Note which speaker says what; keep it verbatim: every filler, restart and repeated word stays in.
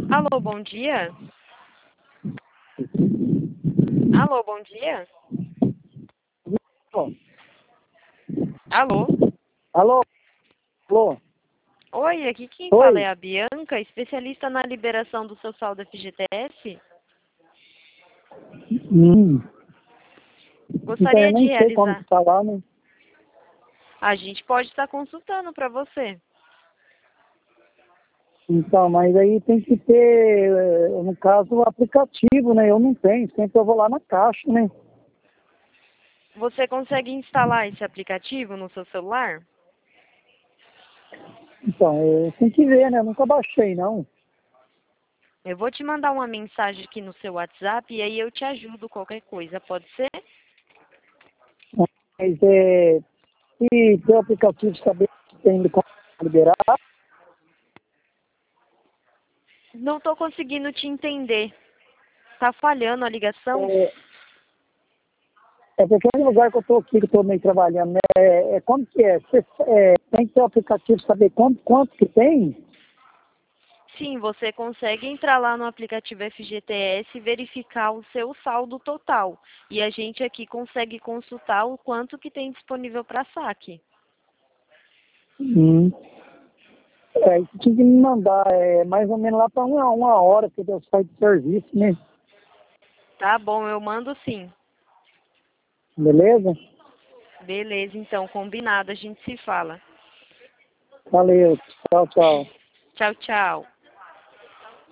Speaker 1: Alô, bom dia. Alô, bom dia. Alô.
Speaker 2: Alô? Alô?
Speaker 1: Oi, aqui quem fala
Speaker 2: Oi?
Speaker 1: é a Bianca, especialista na liberação do seu saldo F G T S.
Speaker 2: Hum. Então eu
Speaker 1: Gostaria de
Speaker 2: nem sei como
Speaker 1: realizar.
Speaker 2: que tá lá, né?
Speaker 1: A gente pode estar consultando para você.
Speaker 2: Então, mas aí tem que ter, eh, no caso, o aplicativo, né? Eu não tenho, sempre eu vou lá na caixa, né?
Speaker 1: Você consegue instalar esse aplicativo no seu celular?
Speaker 2: Então, eh, tem que ver, né? Eu nunca baixei, não.
Speaker 1: Eu vou te mandar uma mensagem aqui no seu WhatsApp e aí eu te ajudo qualquer coisa, pode ser?
Speaker 2: Mas é, se tem o aplicativo saber se tem como liberar,
Speaker 1: Não estou conseguindo te entender. Tá falhando a ligação?
Speaker 2: é, é porque aquele lugar que eu tô aqui, que eu tô meio trabalhando, né? É, é como que é? Você, é? Tem que ter o aplicativo saber quanto, quanto que tem?
Speaker 1: Sim, você consegue entrar lá no aplicativo F G T S e verificar o seu saldo total. E a gente aqui consegue consultar o quanto que tem disponível para saque.
Speaker 2: Hum. É, isso tinha que me mandar, é, mais ou menos lá para uma, uma hora que eu saio de serviço, né?
Speaker 1: Tá bom, eu mando sim.
Speaker 2: Beleza?
Speaker 1: Beleza, então, combinado, a gente se fala.
Speaker 2: Valeu. Tchau, tchau.
Speaker 1: Tchau, tchau.